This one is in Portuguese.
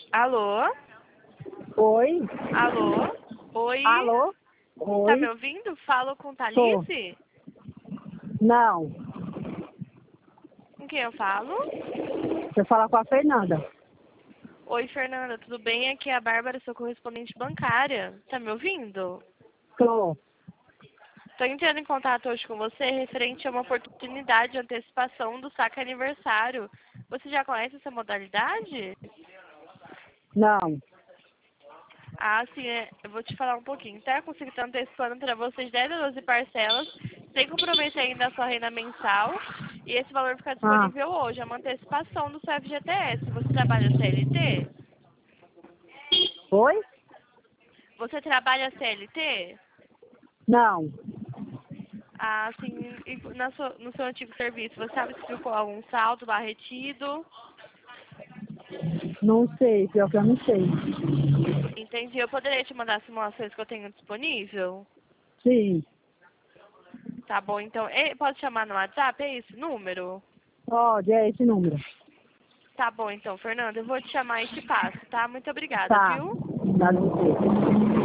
Alô? Oi? Alô? Oi? Alô? Tá me Oi? ouvindo? Falo com Tô. Thalise? Não. Com quem eu falo? Você fala com a Fernanda. Oi, Fernanda, tudo bem? Aqui é a Bárbara, sua correspondente bancária. Tá me ouvindo? Tô. Tô entrando em contato hoje com você referente a uma oportunidade de antecipação do saque aniversário. Você já conhece essa modalidade? Não. Ah, sim, eu vou te falar um pouquinho. Tá? Eu consigo estar antecipando para vocês 10 a 12 parcelas, sem comprometer ainda a sua renda mensal. E esse valor fica Ah, disponível hoje. É uma antecipação do seu FGTS. Você trabalha CLT? oi? Você trabalha CLT? Não. Ah, sim. E no seu antigo serviço, você sabe se ficou algum saldo lá retido? Não sei, pior que eu não sei. Entendi. Eu poderia te mandar as simulações que eu tenho disponível? Sim. Tá bom, então. Pode chamar no WhatsApp? É esse número? Pode, é esse número. Tá bom, então, Fernanda, eu vou te chamar e te passo, tá? Muito obrigada, Tá. viu? Dá você.